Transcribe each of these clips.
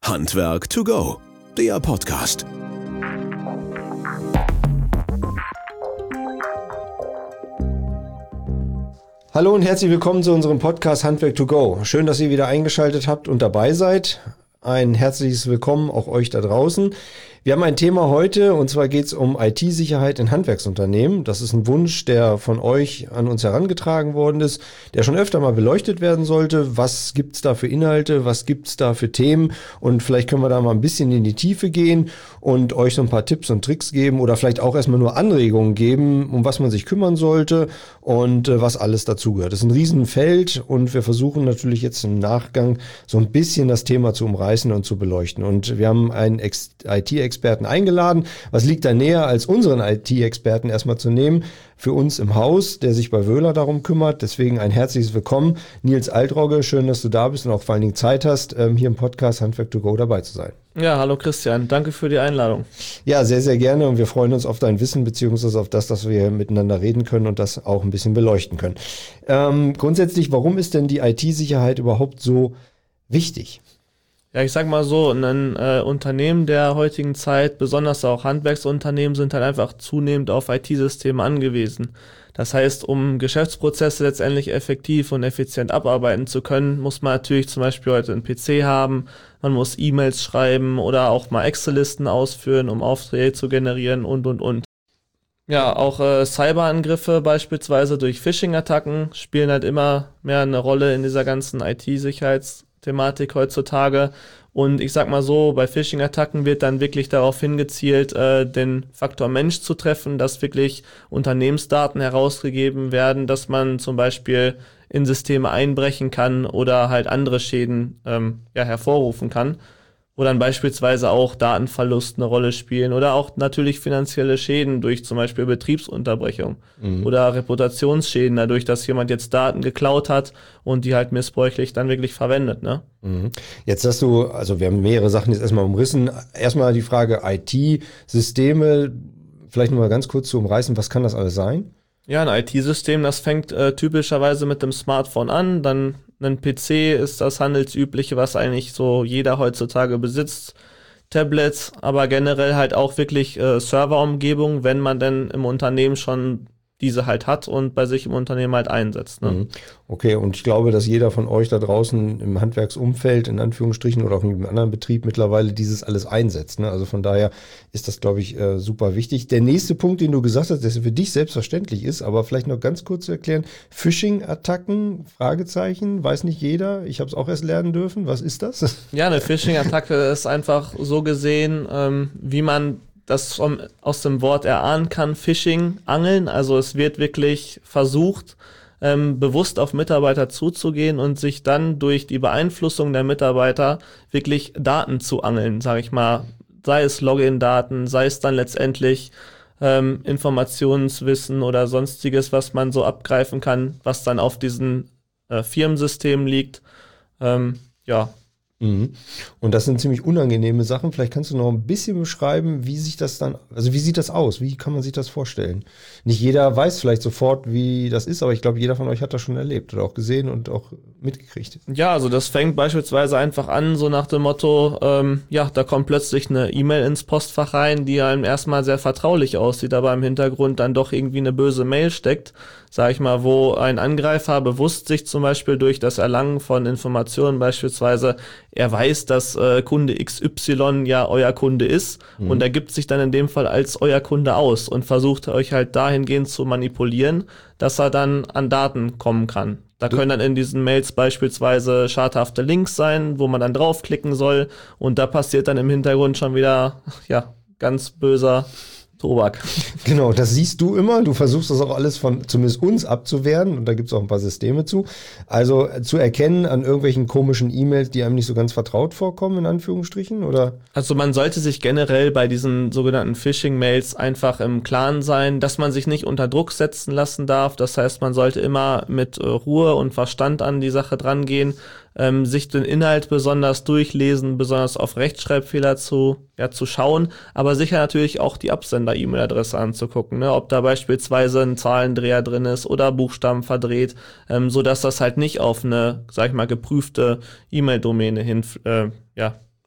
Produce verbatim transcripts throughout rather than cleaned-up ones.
Handwerk to go, der Podcast. Hallo und herzlich willkommen zu unserem Podcast Handwerk to go. Schön, dass ihr wieder eingeschaltet habt und dabei seid. Ein herzliches Willkommen auch euch da draußen. Wir haben ein Thema heute und zwar geht es um I T-Sicherheit in Handwerksunternehmen. Das ist ein Wunsch, der von euch an uns herangetragen worden ist, der schon öfter mal beleuchtet werden sollte. Was gibt's da für Inhalte, was gibt's da für Themen? Und vielleicht können wir da mal ein bisschen in die Tiefe gehen und euch so ein paar Tipps und Tricks geben oder vielleicht auch erstmal nur Anregungen geben, um was man sich kümmern sollte und äh, was alles dazugehört. Das ist ein Riesenfeld und wir versuchen natürlich jetzt im Nachgang so ein bisschen das Thema zu umreißen und zu beleuchten. Und wir haben einen Ex- I T-Experten eingeladen. Was liegt da näher, als unseren I T-Experten erstmal zu nehmen für uns im Haus, der sich bei Wöhler darum kümmert. Deswegen ein herzliches Willkommen. Nils Altrogge, schön, dass du da bist und auch vor allen Dingen Zeit hast, hier im Podcast Handwerk to go dabei zu sein. Ja, hallo Christian, danke für die Einladung. Ja, sehr, sehr gerne und wir freuen uns auf dein Wissen beziehungsweise auf das, dass wir miteinander reden können und das auch ein bisschen beleuchten können. Ähm, grundsätzlich, warum ist denn die I T-Sicherheit überhaupt so wichtig? Ja, ich sag mal so, ein äh, Unternehmen der heutigen Zeit, besonders auch Handwerksunternehmen, sind halt einfach zunehmend auf I T-Systeme angewiesen. Das heißt, um Geschäftsprozesse letztendlich effektiv und effizient abarbeiten zu können, muss man natürlich zum Beispiel heute einen P C haben, man muss E-Mails schreiben oder auch mal Excel-Listen ausführen, um Aufträge zu generieren und, und, und. Ja, auch äh, Cyberangriffe beispielsweise durch Phishing-Attacken spielen halt immer mehr eine Rolle in dieser ganzen I T-Sicherheits- Thematik heutzutage. Und ich sag mal so, bei Phishing-Attacken wird dann wirklich darauf hingezielt, äh, den Faktor Mensch zu treffen, dass wirklich Unternehmensdaten herausgegeben werden, dass man zum Beispiel in Systeme einbrechen kann oder halt andere Schäden ähm, ja, hervorrufen kann, wo dann beispielsweise auch Datenverlust eine Rolle spielen oder auch natürlich finanzielle Schäden durch zum Beispiel Betriebsunterbrechung mhm. oder Reputationsschäden dadurch, dass jemand jetzt Daten geklaut hat und die halt missbräuchlich dann wirklich verwendet, ne? Mhm. Jetzt hast du, also wir haben mehrere Sachen jetzt erstmal umrissen. Erstmal die Frage I T-Systeme, vielleicht nur mal ganz kurz zu umreißen, was kann das alles sein? Ja, ein I T-System, das fängt äh, typischerweise mit dem Smartphone an, dann ein P C ist das handelsübliche, was eigentlich so jeder heutzutage besitzt, Tablets, aber generell halt auch wirklich äh, Serverumgebung, wenn man denn im Unternehmen schon diese halt hat und bei sich im Unternehmen halt einsetzt. Ne? Okay, und ich glaube, dass jeder von euch da draußen im Handwerksumfeld, in Anführungsstrichen, oder auch in einem anderen Betrieb mittlerweile dieses alles einsetzt. Ne? Also von daher ist das, glaube ich, äh, super wichtig. Der nächste Punkt, den du gesagt hast, der für dich selbstverständlich ist, aber vielleicht noch ganz kurz zu erklären, Phishing-Attacken, Fragezeichen, weiß nicht jeder. Ich habe es auch erst lernen dürfen. Was ist das? Ja, eine Phishing-Attacke ist einfach so gesehen, ähm, wie man das vom, aus dem Wort erahnen kann, Phishing, Angeln. Also es wird wirklich versucht, ähm, bewusst auf Mitarbeiter zuzugehen und sich dann durch die Beeinflussung der Mitarbeiter wirklich Daten zu angeln, sage ich mal. Sei es Login-Daten, sei es dann letztendlich ähm, Informationswissen oder sonstiges, was man so abgreifen kann, was dann auf diesen äh, Firmensystemen liegt. Ähm, ja, Mhm. Und das sind ziemlich unangenehme Sachen. Vielleicht kannst du noch ein bisschen beschreiben, wie sich das dann, also wie sieht das aus? Wie kann man sich das vorstellen? Nicht jeder weiß vielleicht sofort, wie das ist, aber ich glaube, jeder von euch hat das schon erlebt oder auch gesehen und auch mitgekriegt. Ja, also das fängt beispielsweise einfach an, so nach dem Motto, ähm, ja, da kommt plötzlich eine E-Mail ins Postfach rein, die einem erstmal sehr vertraulich aussieht, aber im Hintergrund dann doch irgendwie eine böse Mail steckt, sag ich mal, wo ein Angreifer bewusst sich zum Beispiel durch das Erlangen von Informationen beispielsweise, er weiß, dass äh, Kunde X Y ja euer Kunde ist mhm. und er gibt sich dann in dem Fall als euer Kunde aus und versucht euch halt dahingehend zu manipulieren, dass er dann an Daten kommen kann. Da können dann in diesen Mails beispielsweise schadhafte Links sein, wo man dann draufklicken soll und da passiert dann im Hintergrund schon wieder, ja, ganz böser Tobak. Genau, das siehst du immer. Du versuchst das auch alles von zumindest uns abzuwehren und da gibt es auch ein paar Systeme zu. Also zu erkennen an irgendwelchen komischen E-Mails, die einem nicht so ganz vertraut vorkommen, in Anführungsstrichen, oder? Also man sollte sich generell bei diesen sogenannten Phishing-Mails einfach im Klaren sein, dass man sich nicht unter Druck setzen lassen darf. Das heißt, man sollte immer mit äh, Ruhe und Verstand an die Sache drangehen, ähm, sich den Inhalt besonders durchlesen, besonders auf Rechtschreibfehler zu, ja, zu schauen, aber sicher natürlich auch die Absender-E-Mail-Adresse anzugucken, ne? Ob da beispielsweise ein Zahlendreher drin ist oder Buchstaben verdreht, ähm, so dass das halt nicht auf eine, sag ich mal, geprüfte E-Mail-Domäne hin, äh, ja,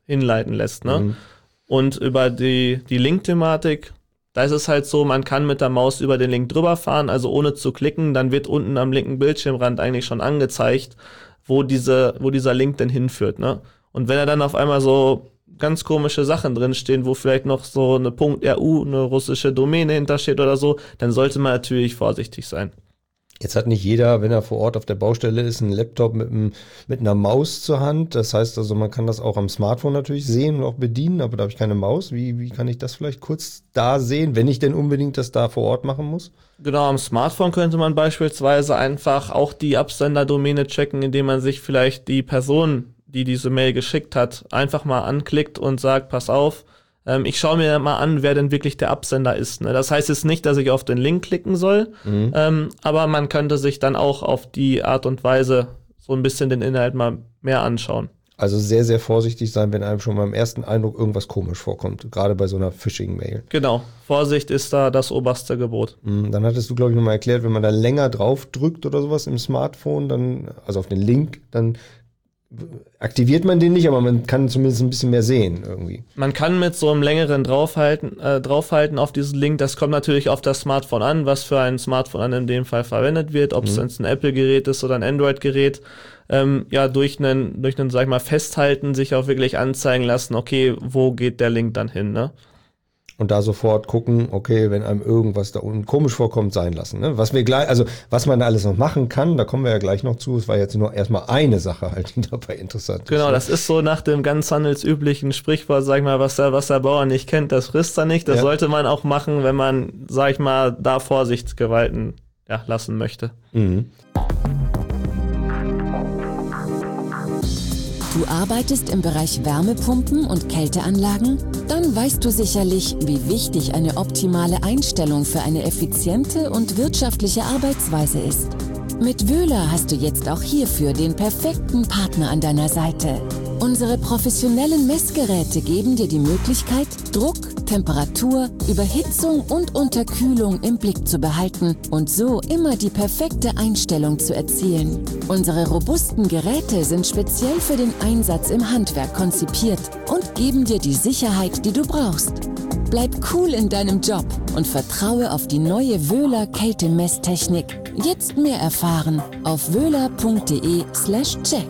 hinleiten lässt. Ne? Mhm. Und über die, die Link-Thematik, da ist es halt so, man kann mit der Maus über den Link drüber fahren, also ohne zu klicken, dann wird unten am linken Bildschirmrand eigentlich schon angezeigt, wo diese, wo dieser Link denn hinführt. Ne? Und wenn er dann auf einmal so ganz komische Sachen drinstehen, wo vielleicht noch so eine .ru, eine russische Domäne hintersteht oder so, dann sollte man natürlich vorsichtig sein. Jetzt hat nicht jeder, wenn er vor Ort auf der Baustelle ist, einen Laptop mit, einem, mit einer Maus zur Hand. Das heißt also, man kann das auch am Smartphone natürlich sehen und auch bedienen, aber da habe ich keine Maus. Wie, wie kann ich das vielleicht kurz da sehen, wenn ich denn unbedingt das da vor Ort machen muss? Genau, am Smartphone könnte man beispielsweise einfach auch die Absenderdomäne checken, indem man sich vielleicht die Person, die diese Mail geschickt hat, einfach mal anklickt und sagt, pass auf, ähm, ich schaue mir mal an, wer denn wirklich der Absender ist. Ne? Das heißt jetzt nicht, dass ich auf den Link klicken soll, mhm. ähm, aber man könnte sich dann auch auf die Art und Weise so ein bisschen den Inhalt mal mehr anschauen. Also sehr, sehr vorsichtig sein, wenn einem schon beim ersten Eindruck irgendwas komisch vorkommt, gerade bei so einer Phishing-Mail. Genau, Vorsicht ist da das oberste Gebot. Mhm, dann hattest du, glaube ich, nochmal erklärt, wenn man da länger drauf drückt oder sowas im Smartphone, dann, also auf den Link, dann aktiviert man den nicht, aber man kann zumindest ein bisschen mehr sehen irgendwie. Man kann mit so einem längeren draufhalten, äh, draufhalten auf diesen Link. Das kommt natürlich auf das Smartphone an, was für ein Smartphone an in dem Fall verwendet wird, ob es mhm. ein Apple-Gerät ist oder ein Android-Gerät. Ähm, ja, durch einen, durch einen, sag ich mal, Festhalten sich auch wirklich anzeigen lassen, okay, wo geht der Link dann hin, ne? Und da sofort gucken, okay, wenn einem irgendwas da unten komisch vorkommt, sein lassen. Ne? Was wir gleich, also was man da alles noch machen kann, da kommen wir ja gleich noch zu. Es war jetzt nur erstmal eine Sache halt, die dabei interessant ist. Genau, das ist so nach dem ganz handelsüblichen Sprichwort, sag ich mal, was der, was der Bauer nicht kennt, das frisst er nicht. Das ja. sollte man auch machen, wenn man, sag ich mal, da Vorsichtsgewalten ja, lassen möchte. Mhm. Du arbeitest im Bereich Wärmepumpen und Kälteanlagen? Dann weißt du sicherlich, wie wichtig eine optimale Einstellung für eine effiziente und wirtschaftliche Arbeitsweise ist. Mit Wöhler hast du jetzt auch hierfür den perfekten Partner an deiner Seite. Unsere professionellen Messgeräte geben dir die Möglichkeit, Druck, Temperatur, Überhitzung und Unterkühlung im Blick zu behalten und so immer die perfekte Einstellung zu erzielen. Unsere robusten Geräte sind speziell für den Einsatz im Handwerk konzipiert und geben dir die Sicherheit, die du brauchst. Bleib cool in deinem Job und vertraue auf die neue Wöhler Kältemesstechnik. Jetzt mehr erfahren auf wöhler punkt de slash check.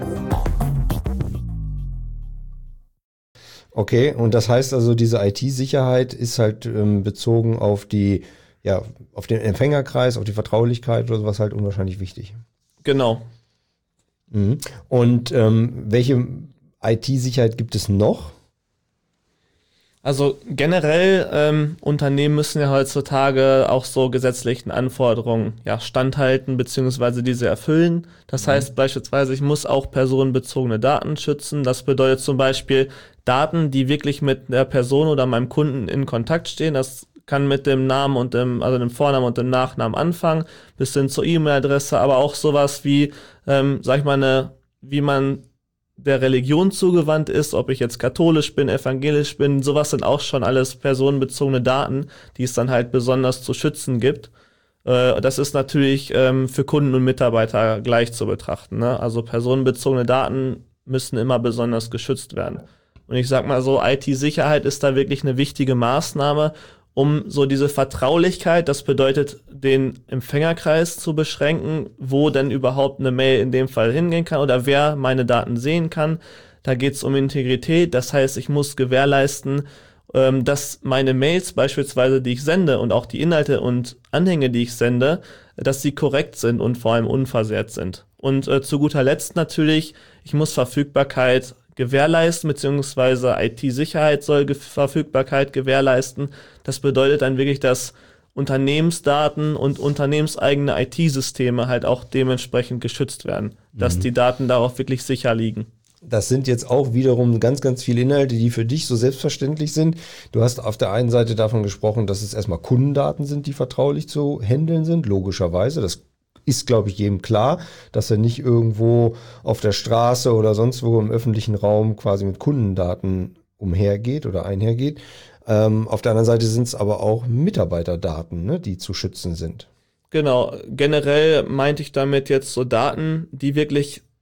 Okay, und das heißt also, diese I T-Sicherheit ist halt ähm, bezogen auf die, ja, auf den Empfängerkreis, auf die Vertraulichkeit oder sowas halt unwahrscheinlich wichtig. Genau. Mhm. Und ähm, welche I T-Sicherheit gibt es noch? Also generell, ähm, Unternehmen müssen ja heutzutage auch so gesetzlichen Anforderungen ja, standhalten bzw. diese erfüllen. Das mhm. heißt beispielsweise, ich muss auch personenbezogene Daten schützen. Das bedeutet zum Beispiel Daten, die wirklich mit der Person oder meinem Kunden in Kontakt stehen. Das kann mit dem Namen und dem, also dem Vornamen und dem Nachnamen anfangen, bis hin zur E-Mail-Adresse, aber auch sowas wie, ähm, sag ich mal, eine, wie man der Religion zugewandt ist, ob ich jetzt katholisch bin, evangelisch bin, sowas sind auch schon alles personenbezogene Daten, die es dann halt besonders zu schützen gibt. Äh, das ist natürlich ähm, für Kunden und Mitarbeiter gleich zu betrachten, ne? Also personenbezogene Daten müssen immer besonders geschützt werden. Und ich sag mal so, I T-Sicherheit ist da wirklich eine wichtige Maßnahme, um so diese Vertraulichkeit, das bedeutet, den Empfängerkreis zu beschränken, wo denn überhaupt eine Mail in dem Fall hingehen kann oder wer meine Daten sehen kann. Da geht es um Integrität, das heißt, ich muss gewährleisten, ähm, dass meine Mails beispielsweise, die ich sende und auch die Inhalte und Anhänge, die ich sende, dass sie korrekt sind und vor allem unversehrt sind. Und äh, zu guter Letzt natürlich, ich muss Verfügbarkeit gewährleisten, beziehungsweise I T-Sicherheit soll Ge- Verfügbarkeit gewährleisten. Das bedeutet dann wirklich, dass Unternehmensdaten und unternehmenseigene I T-Systeme halt auch dementsprechend geschützt werden, mhm. dass die Daten darauf wirklich sicher liegen. Das sind jetzt auch wiederum ganz, ganz viele Inhalte, die für dich so selbstverständlich sind. Du hast auf der einen Seite davon gesprochen, dass es erstmal Kundendaten sind, die vertraulich zu handeln sind, logischerweise. Das ist, glaube ich, jedem klar, dass er nicht irgendwo auf der Straße oder sonst wo im öffentlichen Raum quasi mit Kundendaten umhergeht oder einhergeht. Ähm, auf der anderen Seite sind es aber auch Mitarbeiterdaten, ne, die zu schützen sind. Genau, generell meinte ich damit jetzt so Daten, die wirklich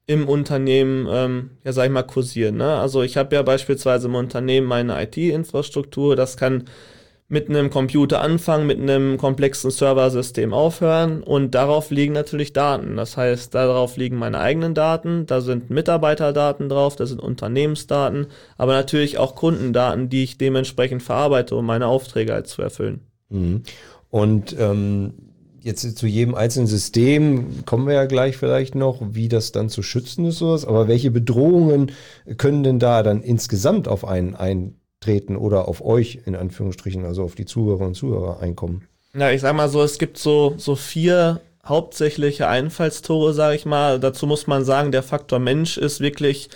im Unternehmen, ähm, ja sag ich mal, kursieren. Ne? Also ich habe ja beispielsweise im Unternehmen meine I T-Infrastruktur, das kann mit einem Computer anfangen, mit einem komplexen Serversystem aufhören und darauf liegen natürlich Daten. Das heißt, darauf liegen meine eigenen Daten, da sind Mitarbeiterdaten drauf, da sind Unternehmensdaten, aber natürlich auch Kundendaten, die ich dementsprechend verarbeite, um meine Aufträge halt zu erfüllen. Mhm. Und ähm, jetzt zu jedem einzelnen System kommen wir ja gleich vielleicht noch, wie das dann zu schützen ist, sowas. Aber welche Bedrohungen können denn da dann insgesamt auf einen eintreten oder auf euch, in Anführungsstrichen, also auf die Zuhörer und Zuhörer einkommen? Ja, ich sag mal so, es gibt so, so vier hauptsächliche Einfallstore, sage ich mal. Dazu muss man sagen, der Faktor Mensch ist wirklich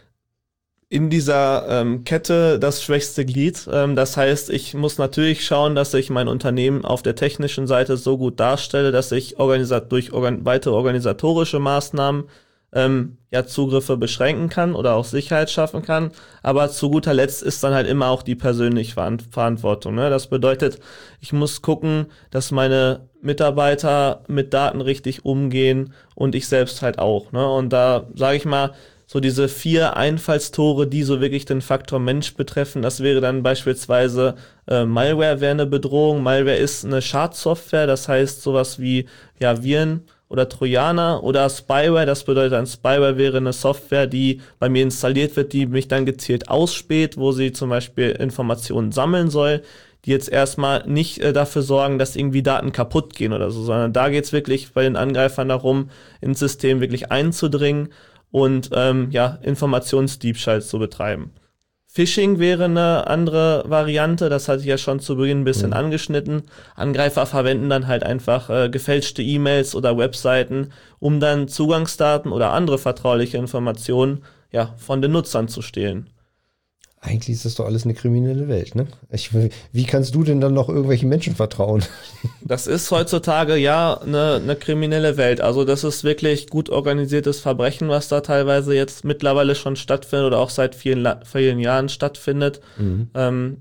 in dieser ähm, Kette das schwächste Glied. Ähm, das heißt, ich muss natürlich schauen, dass ich mein Unternehmen auf der technischen Seite so gut darstelle, dass ich organisat- durch organ- weitere organisatorische Maßnahmen ähm, ja Zugriffe beschränken kann oder auch Sicherheit schaffen kann. Aber zu guter Letzt ist dann halt immer auch die persönliche Ver- Verantwortung. Ne? Das bedeutet, ich muss gucken, dass meine Mitarbeiter mit Daten richtig umgehen und ich selbst halt auch. Ne? Und da sage ich mal, so diese vier Einfallstore, die so wirklich den Faktor Mensch betreffen, das wäre dann beispielsweise äh, Malware wäre eine Bedrohung. Malware ist eine Schadsoftware, das heißt sowas wie ja Viren oder Trojaner oder Spyware. Das bedeutet, ein Spyware wäre eine Software, die bei mir installiert wird, die mich dann gezielt ausspäht, wo sie zum Beispiel Informationen sammeln soll, die jetzt erstmal nicht äh, dafür sorgen, dass irgendwie Daten kaputt gehen oder so, sondern da geht's wirklich bei den Angreifern darum, ins System wirklich einzudringen und ähm, ja, Informationsdiebstahl zu betreiben. Phishing wäre eine andere Variante, das hatte ich ja schon zu Beginn ein bisschen mhm. angeschnitten. Angreifer verwenden dann halt einfach äh, gefälschte E-Mails oder Webseiten, um dann Zugangsdaten oder andere vertrauliche Informationen ja, von den Nutzern zu stehlen. Eigentlich ist das doch alles eine kriminelle Welt, ne? Ich, wie kannst du denn dann noch irgendwelchen Menschen vertrauen? Das ist heutzutage ja eine, eine kriminelle Welt. Also das ist wirklich gut organisiertes Verbrechen, was da teilweise jetzt mittlerweile schon stattfindet oder auch seit vielen, vielen Jahren stattfindet. Mhm. Ähm,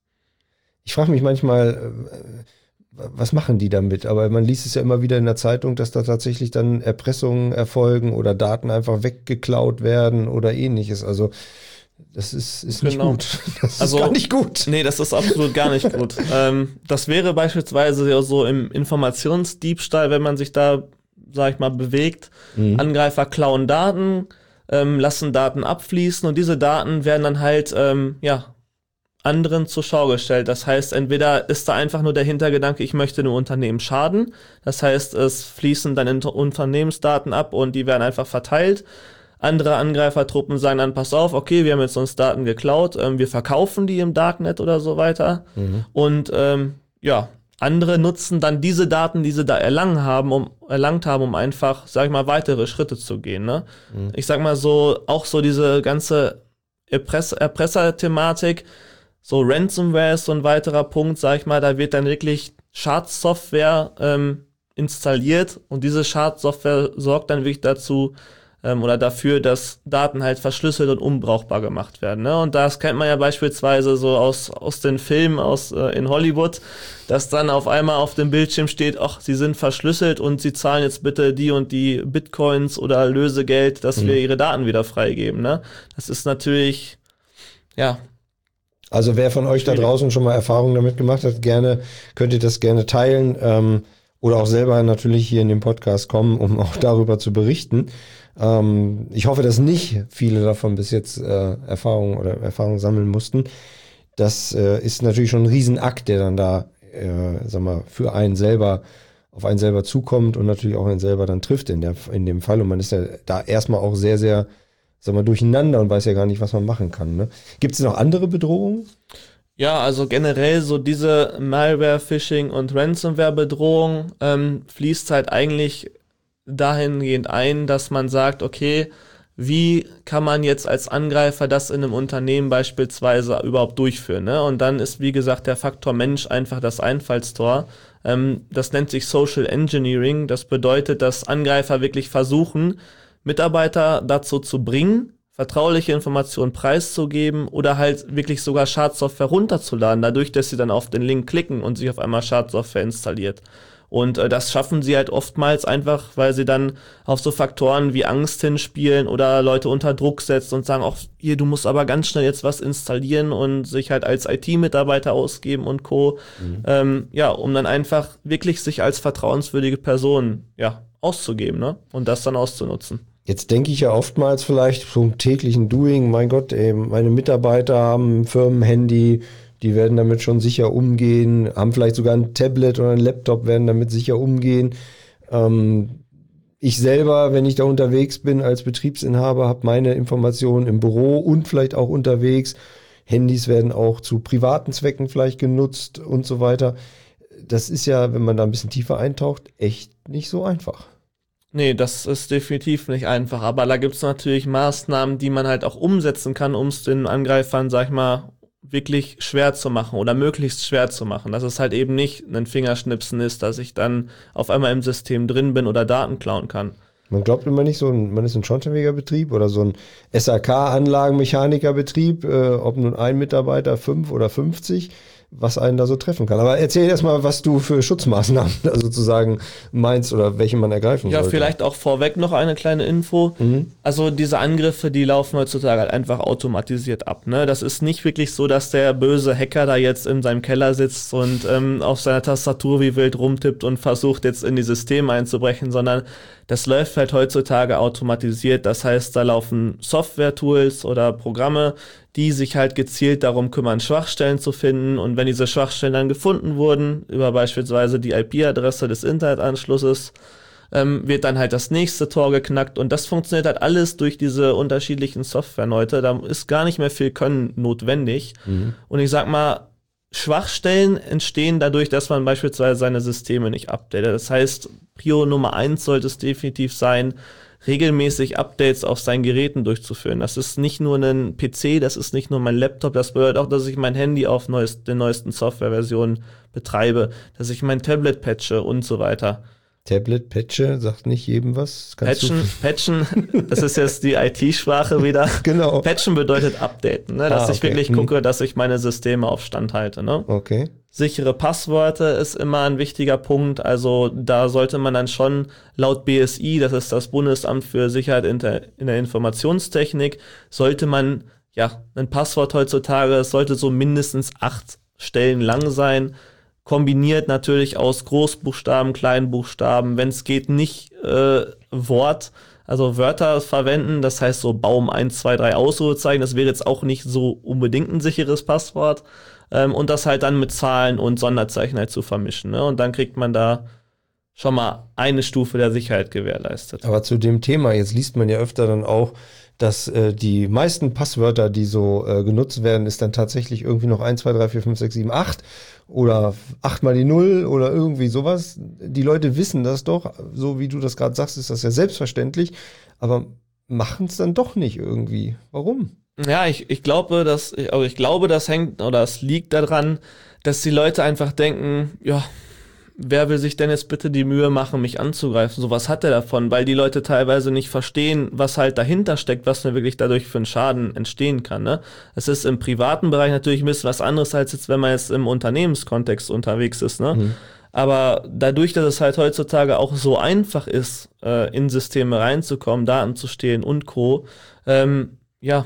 ich frage mich manchmal, was machen die damit? Aber man liest es ja immer wieder in der Zeitung, dass da tatsächlich dann Erpressungen erfolgen oder Daten einfach weggeklaut werden oder ähnliches. Also das ist, ist nicht genau. gut. Das also, ist gar nicht gut. Nee, das ist absolut gar nicht gut. ähm, das wäre beispielsweise ja so im Informationsdiebstahl, wenn man sich da, sag ich mal, bewegt. Mhm. Angreifer klauen Daten, ähm, lassen Daten abfließen und diese Daten werden dann halt, ähm, ja, anderen zur Schau gestellt. Das heißt, entweder ist da einfach nur der Hintergedanke, ich möchte einem Unternehmen schaden. Das heißt, es fließen dann Inter- Unternehmensdaten ab und die werden einfach verteilt. Andere Angreifertruppen sagen dann, pass auf, okay, wir haben jetzt uns Daten geklaut, ähm, wir verkaufen die im Darknet oder so weiter. Mhm. Und ähm, ja, andere nutzen dann diese Daten, die sie da erlangen haben, um, erlangt haben, um einfach, sag ich mal, weitere Schritte zu gehen. Ne? Mhm. Ich sag mal so, auch so diese ganze Erpress- Erpresser-Thematik, so Ransomware ist so ein weiterer Punkt, sag ich mal, da wird dann wirklich Schadsoftware ähm, installiert und diese Schadsoftware sorgt dann wirklich dazu, Ähm, oder dafür, dass Daten halt verschlüsselt und unbrauchbar gemacht werden. Ne? Und das kennt man ja beispielsweise so aus aus den Filmen aus äh, in Hollywood, dass dann auf einmal auf dem Bildschirm steht, ach, sie sind verschlüsselt und sie zahlen jetzt bitte die und die Bitcoins oder Lösegeld, dass mhm. wir ihre Daten wieder freigeben. Ne? Das ist natürlich, ja. Also wer von euch da draußen schon mal Erfahrungen damit gemacht hat, gerne, könnt ihr das gerne teilen ähm, oder auch selber natürlich hier in den Podcast kommen, um auch darüber zu berichten. Ähm, ich hoffe, dass nicht viele davon bis jetzt äh, Erfahrungen oder Erfahrungen sammeln mussten. Das äh, ist natürlich schon ein Riesenakt, der dann da, äh, sag mal, für einen selber, auf einen selber zukommt und natürlich auch einen selber dann trifft in der, in dem Fall. Und man ist ja da erstmal auch sehr, sehr, sag mal, durcheinander und weiß ja gar nicht, was man machen kann. Ne? Gibt es noch andere Bedrohungen? Ja, also generell so diese Malware, Phishing und Ransomware-Bedrohung ähm, fließt halt eigentlich dahingehend ein, dass man sagt, okay, wie kann man jetzt als Angreifer das in einem Unternehmen beispielsweise überhaupt durchführen? Ne? Und dann ist, wie gesagt, der Faktor Mensch einfach das Einfallstor. Ähm, das nennt sich Social Engineering. Das bedeutet, dass Angreifer wirklich versuchen, Mitarbeiter dazu zu bringen, vertrauliche Informationen preiszugeben oder halt wirklich sogar Schadsoftware runterzuladen, dadurch, dass sie dann auf den Link klicken und sich auf einmal Schadsoftware installiert. Und äh, das schaffen sie halt oftmals einfach, weil sie dann auf so Faktoren wie Angst hinspielen oder Leute unter Druck setzen und sagen, ach, hier, du musst aber ganz schnell jetzt was installieren und sich halt als I T-Mitarbeiter ausgeben und Co. Mhm. Ähm, ja, um dann einfach wirklich sich als vertrauenswürdige Person, ja, auszugeben, ne? Und das dann auszunutzen. Jetzt denke ich ja oftmals vielleicht zum täglichen Doing, mein Gott, ey, meine Mitarbeiter haben ein Firmenhandy, die werden damit schon sicher umgehen, haben vielleicht sogar ein Tablet oder ein Laptop, werden damit sicher umgehen. Ähm, ich selber, wenn ich da unterwegs bin als Betriebsinhaber, habe meine Informationen im Büro und vielleicht auch unterwegs. Handys werden auch zu privaten Zwecken vielleicht genutzt und so weiter. Das ist ja, wenn man da ein bisschen tiefer eintaucht, echt nicht so einfach. Nee, das ist definitiv nicht einfach. Aber da gibt es natürlich Maßnahmen, die man halt auch umsetzen kann, um es den Angreifern, sag ich mal, wirklich schwer zu machen oder möglichst schwer zu machen. Dass es halt eben nicht ein Fingerschnipsen ist, dass ich dann auf einmal im System drin bin oder Daten klauen kann. Man glaubt immer nicht, so ein, man ist ein Schornsteinfegerbetrieb oder so ein S A K-Anlagenmechanikerbetrieb, äh, ob nun ein Mitarbeiter, fünf oder fünfzig, was einen da so treffen kann. Aber erzähl erst mal, was du für Schutzmaßnahmen da sozusagen meinst oder welche man ergreifen ja, sollte. Ja, vielleicht auch vorweg noch eine kleine Info. Mhm. Also diese Angriffe, die laufen heutzutage halt einfach automatisiert ab. Ne? Das ist nicht wirklich so, dass der böse Hacker da jetzt in seinem Keller sitzt und ähm, auf seiner Tastatur wie wild rumtippt und versucht jetzt in die Systeme einzubrechen, sondern das läuft halt heutzutage automatisiert. Das heißt, da laufen Software-Tools oder Programme, die sich halt gezielt darum kümmern, Schwachstellen zu finden. Und wenn diese Schwachstellen dann gefunden wurden, über beispielsweise die I P-Adresse des Internetanschlusses, ähm, wird dann halt das nächste Tor geknackt. Und das funktioniert halt alles durch diese unterschiedlichen Software-Leute. Da ist gar nicht mehr viel Können notwendig. Mhm. Und ich sag mal, Schwachstellen entstehen dadurch, dass man beispielsweise seine Systeme nicht updatet. Das heißt, Prio Nummer eins sollte es definitiv sein, regelmäßig Updates auf seinen Geräten durchzuführen. Das ist nicht nur ein P C, das ist nicht nur mein Laptop, das bedeutet auch, dass ich mein Handy auf neuest, den neuesten Softwareversionen betreibe, dass ich mein Tablet patche und so weiter. Tablet, Patche, sagt nicht jedem was. Patchen, Patchen, das ist jetzt die I T-Sprache wieder. Genau. Patchen bedeutet updaten, ne? Dass ah, okay. ich wirklich gucke, dass ich meine Systeme auf Stand halte. Ne? Okay. Sichere Passwörter ist immer ein wichtiger Punkt. Also da sollte man dann schon laut B S I, das ist das Bundesamt für Sicherheit in der, in der Informationstechnik, sollte man, ja, ein Passwort heutzutage, es sollte so mindestens acht Stellen lang sein. Kombiniert natürlich aus Großbuchstaben, Kleinbuchstaben, wenn es geht, nicht äh, Wort, also Wörter verwenden, das heißt so Baum eins, zwei, drei Ausrufezeichen, das wäre jetzt auch nicht so unbedingt ein sicheres Passwort, ähm, und das halt dann mit Zahlen und Sonderzeichen halt zu vermischen, ne? Und dann kriegt man da schon mal eine Stufe der Sicherheit gewährleistet. Aber zu dem Thema, jetzt liest man ja öfter dann auch, dass äh, die meisten Passwörter, die so äh, genutzt werden, ist dann tatsächlich irgendwie noch eins, zwei, drei, vier, fünf, sechs, sieben, acht oder acht mal die Null oder irgendwie sowas. Die Leute wissen das doch, so wie du das gerade sagst, ist das ja selbstverständlich, aber machen es dann doch nicht irgendwie. Warum? Ja, ich, ich glaube, dass, also ich glaube, das hängt oder es liegt daran, dass die Leute einfach denken, ja, wer will sich denn jetzt bitte die Mühe machen, mich anzugreifen? So, was hat er davon? Weil die Leute teilweise nicht verstehen, was halt dahinter steckt, was mir wirklich dadurch für einen Schaden entstehen kann, ne? Es ist im privaten Bereich natürlich ein bisschen was anderes, als jetzt, wenn man jetzt im Unternehmenskontext unterwegs ist, ne? Mhm. Aber dadurch, dass es halt heutzutage auch so einfach ist, äh, in Systeme reinzukommen, Daten zu stehlen und Co., ähm, ja,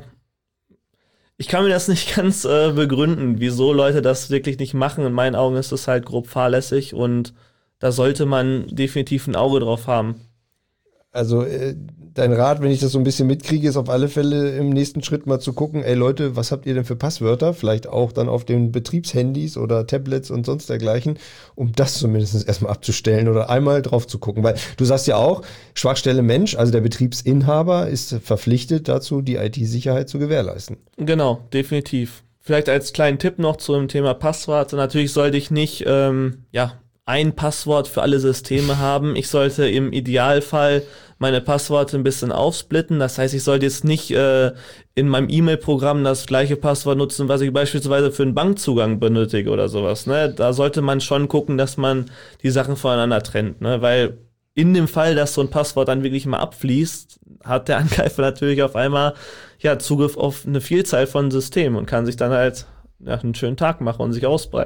ich kann mir das nicht ganz äh, begründen, wieso Leute das wirklich nicht machen. In meinen Augen ist das halt grob fahrlässig und da sollte man definitiv ein Auge drauf haben. Also äh, dein Rat, wenn ich das so ein bisschen mitkriege, ist auf alle Fälle im nächsten Schritt mal zu gucken, ey Leute, was habt ihr denn für Passwörter? Vielleicht auch dann auf den Betriebshandys oder Tablets und sonst dergleichen, um das zumindest erstmal abzustellen oder einmal drauf zu gucken. Weil du sagst ja auch, Schwachstelle Mensch, also der Betriebsinhaber ist verpflichtet dazu, die I T-Sicherheit zu gewährleisten. Genau, definitiv. Vielleicht als kleinen Tipp noch zum Thema Passwörter. Natürlich sollte ich nicht, ähm, ja, ein Passwort für alle Systeme haben. Ich sollte im Idealfall meine Passworte ein bisschen aufsplitten. Das heißt, ich sollte jetzt nicht äh, in meinem E-Mail-Programm das gleiche Passwort nutzen, was ich beispielsweise für einen Bankzugang benötige oder sowas. Ne? Da sollte man schon gucken, dass man die Sachen voneinander trennt. Ne? Weil in dem Fall, dass so ein Passwort dann wirklich mal abfließt, hat der Angreifer natürlich auf einmal ja Zugriff auf eine Vielzahl von Systemen und kann sich dann halt ja, einen schönen Tag machen und sich ausbreiten.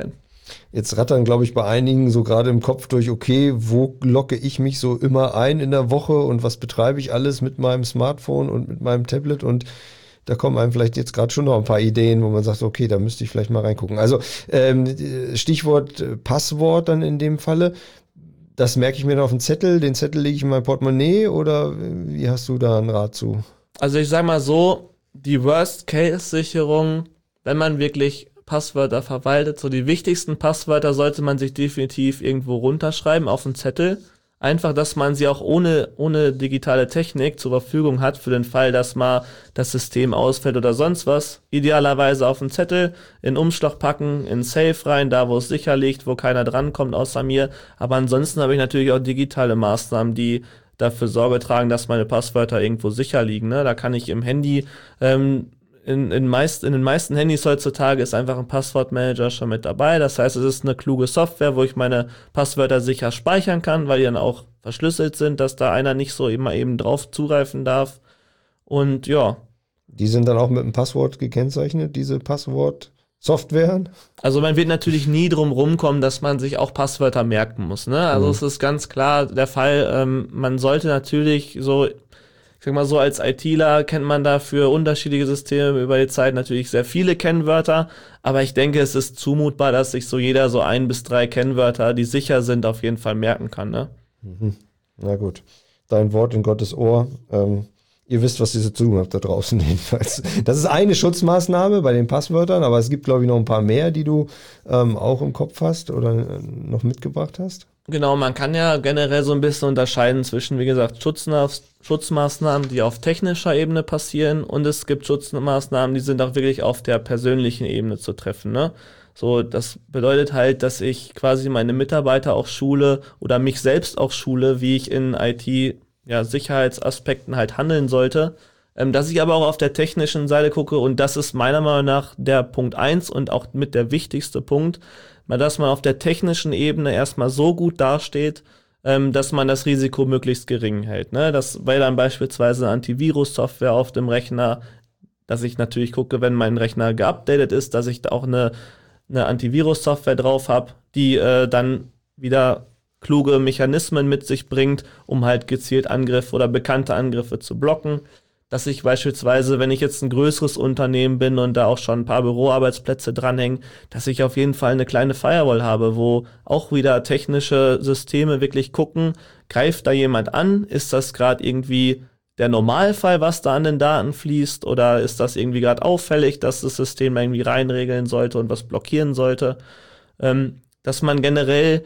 Jetzt rattern, glaube ich, bei einigen so gerade im Kopf durch, okay, wo logge ich mich so immer ein in der Woche und was betreibe ich alles mit meinem Smartphone und mit meinem Tablet, und da kommen einem vielleicht jetzt gerade schon noch ein paar Ideen, wo man sagt, okay, da müsste ich vielleicht mal reingucken. Also ähm, Stichwort äh, Passwort dann in dem Falle, das merke ich mir dann auf den Zettel, den Zettel lege ich in mein Portemonnaie, oder wie hast du da einen Rat zu? Also ich sag mal so, die Worst-Case-Sicherung, wenn man wirklich Passwörter verwaltet, so die wichtigsten Passwörter sollte man sich definitiv irgendwo runterschreiben auf einen Zettel. Einfach, dass man sie auch ohne, ohne digitale Technik zur Verfügung hat für den Fall, dass mal das System ausfällt oder sonst was. Idealerweise auf einen Zettel, in den Umschlag packen, in Safe rein, da wo es sicher liegt, wo keiner drankommt außer mir. Aber ansonsten habe ich natürlich auch digitale Maßnahmen, die dafür Sorge tragen, dass meine Passwörter irgendwo sicher liegen. Ne? Da kann ich im Handy, ähm, in, in, meist, in den meisten Handys heutzutage ist einfach ein Passwortmanager schon mit dabei. Das heißt, es ist eine kluge Software, wo ich meine Passwörter sicher speichern kann, weil die dann auch verschlüsselt sind, dass da einer nicht so immer eben drauf zugreifen darf. Und ja. Die sind dann auch mit einem Passwort gekennzeichnet, diese Passwort-Softwaren? Also man wird natürlich nie drum rumkommen, dass man sich auch Passwörter merken muss. Ne? Also mhm. es ist ganz klar der Fall, ähm, man sollte natürlich so, ich sag mal so, als ITler kennt man da für unterschiedliche Systeme über die Zeit natürlich sehr viele Kennwörter, aber ich denke, es ist zumutbar, dass sich so jeder so ein bis drei Kennwörter, die sicher sind, auf jeden Fall merken kann. Ne? Mhm. Na gut, dein Wort in Gottes Ohr. Ähm, ihr wisst, was ihr zu tun habt da draußen jedenfalls. Das ist eine Schutzmaßnahme bei den Passwörtern, aber es gibt, glaube ich, noch ein paar mehr, die du ähm, auch im Kopf hast oder äh, noch mitgebracht hast. Genau, man kann ja generell so ein bisschen unterscheiden zwischen, wie gesagt, Schutzna- Schutzmaßnahmen, die auf technischer Ebene passieren, und es gibt Schutzmaßnahmen, die sind auch wirklich auf der persönlichen Ebene zu treffen, ne? So, das bedeutet halt, dass ich quasi meine Mitarbeiter auch schule oder mich selbst auch schule, wie ich in I T, ja, Sicherheitsaspekten halt handeln sollte. Ähm, dass ich aber auch auf der technischen Seite gucke, und das ist meiner Meinung nach der Punkt eins und auch mit der wichtigste Punkt, mal, dass man auf der technischen Ebene erstmal so gut dasteht, ähm, dass man das Risiko möglichst gering hält. Ne? Das, weil dann beispielsweise Antivirus-Software auf dem Rechner, dass ich natürlich gucke, wenn mein Rechner geupdatet ist, dass ich da auch eine, eine Antivirus-Software drauf habe, die äh, dann wieder kluge Mechanismen mit sich bringt, um halt gezielt Angriffe oder bekannte Angriffe zu blocken. Dass ich beispielsweise, wenn ich jetzt ein größeres Unternehmen bin und da auch schon ein paar Büroarbeitsplätze dranhängen, dass ich auf jeden Fall eine kleine Firewall habe, wo auch wieder technische Systeme wirklich gucken, greift da jemand an? Ist das gerade irgendwie der Normalfall, was da an den Daten fließt? Oder ist das irgendwie gerade auffällig, dass das System irgendwie reinregeln sollte und was blockieren sollte? Ähm, dass man generell,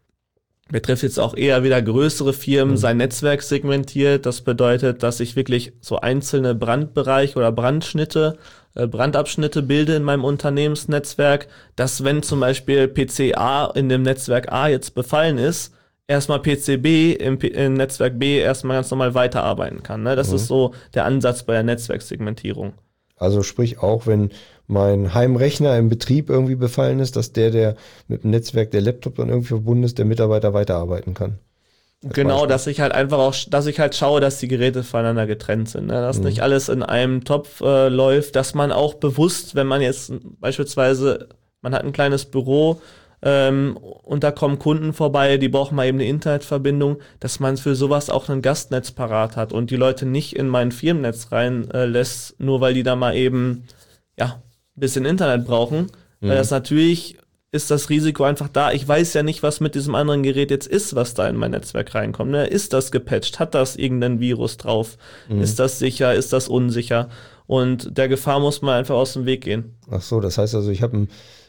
betrifft jetzt auch eher wieder größere Firmen, mhm. sein Netzwerk segmentiert. Das bedeutet, dass ich wirklich so einzelne Brandbereiche oder Brandschnitte, äh, Brandabschnitte bilde in meinem Unternehmensnetzwerk, dass wenn zum Beispiel P C A in dem Netzwerk A jetzt befallen ist, erstmal P C B im, P- im Netzwerk B erstmal ganz normal weiterarbeiten kann. Ne? Das mhm. ist so der Ansatz bei der Netzwerksegmentierung. Also sprich auch, wenn mein Heimrechner im Betrieb irgendwie befallen ist, dass der, der mit dem Netzwerk, der Laptop dann irgendwie verbunden ist, der Mitarbeiter weiterarbeiten kann. Genau, Beispiel. dass ich halt einfach auch, dass ich halt schaue, dass die Geräte voneinander getrennt sind, ne? Dass mhm. nicht alles in einem Topf äh, läuft, dass man auch bewusst, wenn man jetzt beispielsweise, man hat ein kleines Büro, ähm, und da kommen Kunden vorbei, die brauchen mal eben eine Internetverbindung, dass man für sowas auch ein Gastnetz parat hat und die Leute nicht in mein Firmennetz rein äh, lässt, nur weil die da mal eben, ja, ein bisschen Internet brauchen, mhm. weil das natürlich ist das Risiko einfach da. Ich weiß ja nicht, was mit diesem anderen Gerät jetzt ist, was da in mein Netzwerk reinkommt. Ne? Ist das gepatcht? Hat das irgendein Virus drauf? Mhm. Ist das sicher? Ist das unsicher? Und der Gefahr muss man einfach aus dem Weg gehen. Ach so, das heißt also, ich habe ein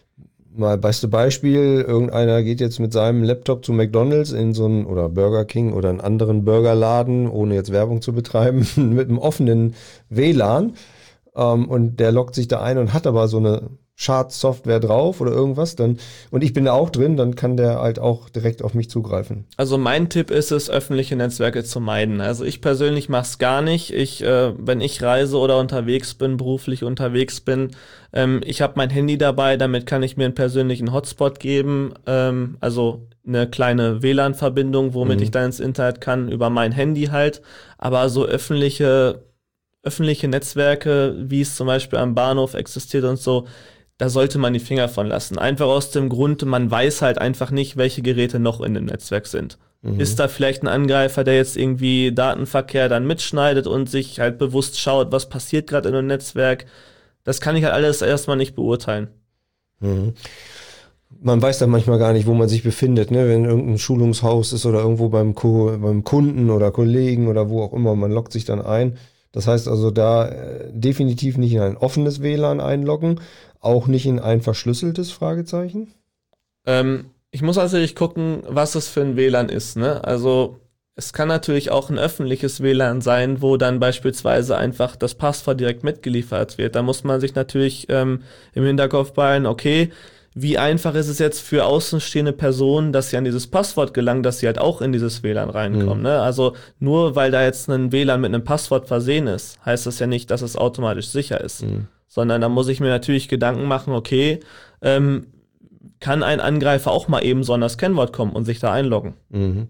mal beste Beispiel, irgendeiner geht jetzt mit seinem Laptop zu McDonald's in so einen, oder Burger King oder einen anderen Burgerladen, ohne jetzt Werbung zu betreiben, mit einem offenen W L A N, ähm, und der loggt sich da ein und hat aber so eine Schadsoftware drauf oder irgendwas, dann, und ich bin da auch drin, dann kann der halt auch direkt auf mich zugreifen. Also mein Tipp ist es, öffentliche Netzwerke zu meiden. Also ich persönlich mache es gar nicht. Ich, äh, wenn ich reise oder unterwegs bin, beruflich unterwegs bin, ähm, ich habe mein Handy dabei, damit kann ich mir einen persönlichen Hotspot geben, ähm, also eine kleine W L A N-Verbindung, womit mhm. ich dann ins Internet kann, über mein Handy halt. Aber so öffentliche, öffentliche Netzwerke, wie es zum Beispiel am Bahnhof existiert und so, da sollte man die Finger von lassen. Einfach aus dem Grund, man weiß halt einfach nicht, welche Geräte noch in dem Netzwerk sind. Mhm. Ist da vielleicht ein Angreifer, der jetzt irgendwie Datenverkehr dann mitschneidet und sich halt bewusst schaut, was passiert gerade in dem Netzwerk? Das kann ich halt alles erstmal nicht beurteilen. Mhm. Man weiß dann manchmal gar nicht, wo man sich befindet, ne? Wenn irgendein Schulungshaus ist oder irgendwo beim, Ko- beim Kunden oder Kollegen oder wo auch immer, man loggt sich dann ein. Das heißt also da äh, definitiv nicht in ein offenes W L A N einloggen, auch nicht in ein verschlüsseltes Fragezeichen? Ähm, ich muss natürlich gucken, was es für ein W L A N ist, ne? Also es kann natürlich auch ein öffentliches W L A N sein, wo dann beispielsweise einfach das Passwort direkt mitgeliefert wird. Da muss man sich natürlich ähm, im Hinterkopf behalten, okay, wie einfach ist es jetzt für außenstehende Personen, dass sie an dieses Passwort gelangen, dass sie halt auch in dieses W L A N reinkommen. Mhm. Ne? Also nur weil da jetzt ein W L A N mit einem Passwort versehen ist, heißt das ja nicht, dass es automatisch sicher ist. Mhm. Sondern da muss ich mir natürlich Gedanken machen, okay, ähm, kann ein Angreifer auch mal eben so an das Kennwort kommen und sich da einloggen? Mhm.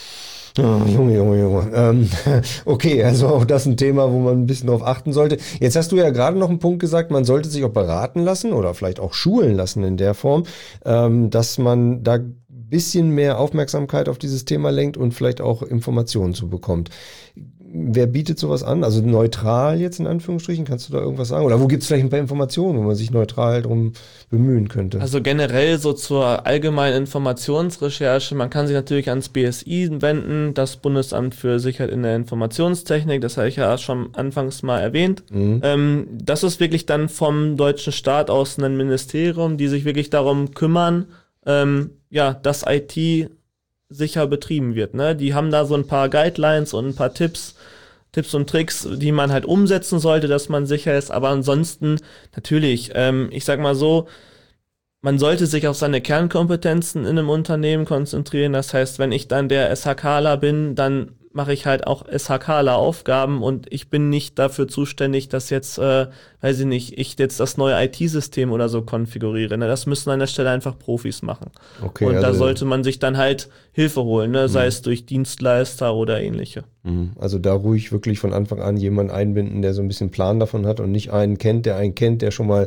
Oh, Junge, Junge, Junge. Ähm, okay, also auch das ein Thema, wo man ein bisschen drauf achten sollte. Jetzt hast du ja gerade noch einen Punkt gesagt, man sollte sich auch beraten lassen oder vielleicht auch schulen lassen in der Form, ähm, dass man da ein bisschen mehr Aufmerksamkeit auf dieses Thema lenkt und vielleicht auch Informationen zu bekommt. Wer bietet sowas an? Also neutral jetzt in Anführungsstrichen, kannst du da irgendwas sagen? Oder wo gibt es vielleicht ein paar Informationen, wo man sich neutral drum bemühen könnte? Also generell so zur allgemeinen Informationsrecherche, man kann sich natürlich ans B S I wenden, das Bundesamt für Sicherheit in der Informationstechnik, das habe ich ja schon anfangs mal erwähnt. Mhm. Ähm, das ist wirklich dann vom deutschen Staat aus ein Ministerium, die sich wirklich darum kümmern, ähm, ja, dass I T sicher betrieben wird. Ne? Die haben da so ein paar Guidelines und ein paar Tipps, Tipps und Tricks, die man halt umsetzen sollte, dass man sicher ist. Aber ansonsten natürlich, ähm, ich sag mal so, man sollte sich auf seine Kernkompetenzen in einem Unternehmen konzentrieren. Das heißt, wenn ich dann der SHKler bin, dann mache ich halt auch SHKler-Aufgaben und ich bin nicht dafür zuständig, dass jetzt, äh, weiß ich nicht, ich jetzt das neue I T-System oder so konfiguriere. Ne? Das müssen an der Stelle einfach Profis machen. Okay, und also da sollte man sich dann halt Hilfe holen, ne? Sei mh. es durch Dienstleister oder ähnliche. Also da ruhig wirklich von Anfang an jemanden einbinden, der so ein bisschen Plan davon hat und nicht einen kennt, der einen kennt, der schon mal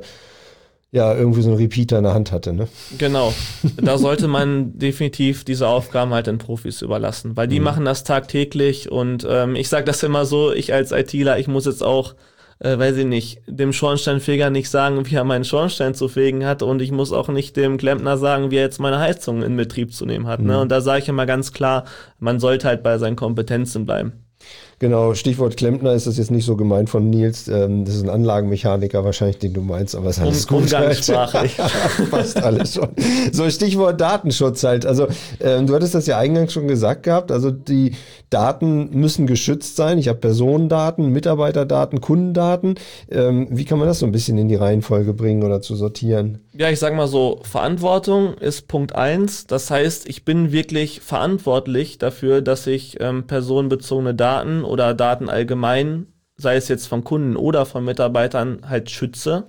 ja, irgendwie so einen Repeater in der Hand hatte, ne? Genau. Da sollte man definitiv diese Aufgaben halt den Profis überlassen, weil die mhm. machen das tagtäglich und ähm, ich sage das immer so, ich als ITler, ich muss jetzt auch, äh, weiß ich nicht, dem Schornsteinfeger nicht sagen, wie er meinen Schornstein zu fegen hat und ich muss auch nicht dem Klempner sagen, wie er jetzt meine Heizung in Betrieb zu nehmen hat, mhm. ne? Und da sage ich immer ganz klar, man sollte halt bei seinen Kompetenzen bleiben. Genau, Stichwort Klempner ist das jetzt nicht so gemeint von Nils. Ähm, das ist ein Anlagenmechaniker wahrscheinlich, den du meinst, aber es ist alles um, gut. Umgangssprachlich. Passt alles schon. So, Stichwort Datenschutz halt. Also ähm, du hattest das ja eingangs schon gesagt gehabt. Also die Daten müssen geschützt sein. Ich habe Personendaten, Mitarbeiterdaten, Kundendaten. Ähm, wie kann man das so ein bisschen in die Reihenfolge bringen oder zu sortieren? Ja, ich sag mal so, Verantwortung ist Punkt eins. Das heißt, ich bin wirklich verantwortlich dafür, dass ich ähm, personenbezogene Daten oder Daten allgemein, sei es jetzt von Kunden oder von Mitarbeitern, halt schütze.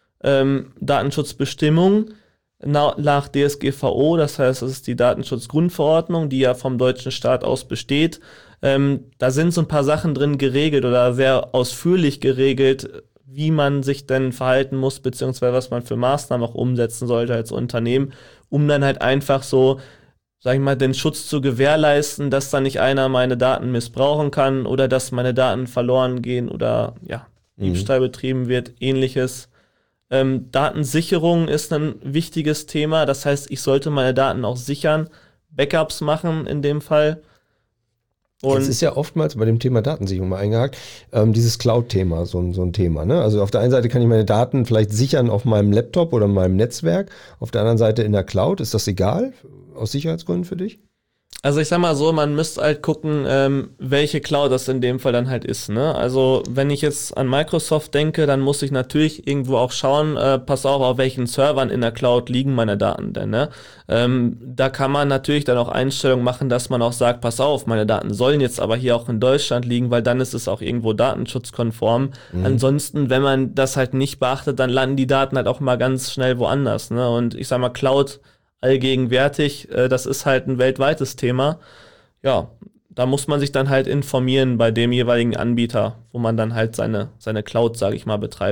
Ähm, Datenschutzbestimmung na, nach D S G V O, das heißt, das ist die Datenschutzgrundverordnung, die ja vom deutschen Staat aus besteht. Ähm, da sind so ein paar Sachen drin geregelt oder sehr ausführlich geregelt, wie man sich denn verhalten muss, beziehungsweise was man für Maßnahmen auch umsetzen sollte als Unternehmen, um dann halt einfach so, sag ich mal, den Schutz zu gewährleisten, dass da nicht einer meine Daten missbrauchen kann oder dass meine Daten verloren gehen oder ja, Diebstahl mhm. betrieben wird, ähnliches. Ähm, Datensicherung ist ein wichtiges Thema, das heißt, ich sollte meine Daten auch sichern, Backups machen in dem Fall. Und es ist ja oftmals bei dem Thema Datensicherung mal eingehakt, ähm, dieses Cloud-Thema, so, ein so ein Thema. Ne? Also auf der einen Seite kann ich meine Daten vielleicht sichern auf meinem Laptop oder meinem Netzwerk, auf der anderen Seite in der Cloud. Ist das egal aus Sicherheitsgründen für dich? Also ich sag mal so, man müsste halt gucken, ähm, welche Cloud das in dem Fall dann halt ist. Ne? Also wenn ich jetzt an Microsoft denke, dann muss ich natürlich irgendwo auch schauen, äh, pass auf, auf welchen Servern in der Cloud liegen meine Daten denn. Ne? Ähm, da kann man natürlich dann auch Einstellungen machen, dass man auch sagt, pass auf, meine Daten sollen jetzt aber hier auch in Deutschland liegen, weil dann ist es auch irgendwo datenschutzkonform. Mhm. Ansonsten, wenn man das halt nicht beachtet, dann landen die Daten halt auch mal ganz schnell woanders. Ne? Und ich sag mal, Cloud allgegenwärtig, äh, das ist halt ein weltweites Thema. Ja, da muss man sich dann halt informieren bei dem jeweiligen Anbieter, wo man dann halt seine, seine Cloud, sage ich mal, betreibt.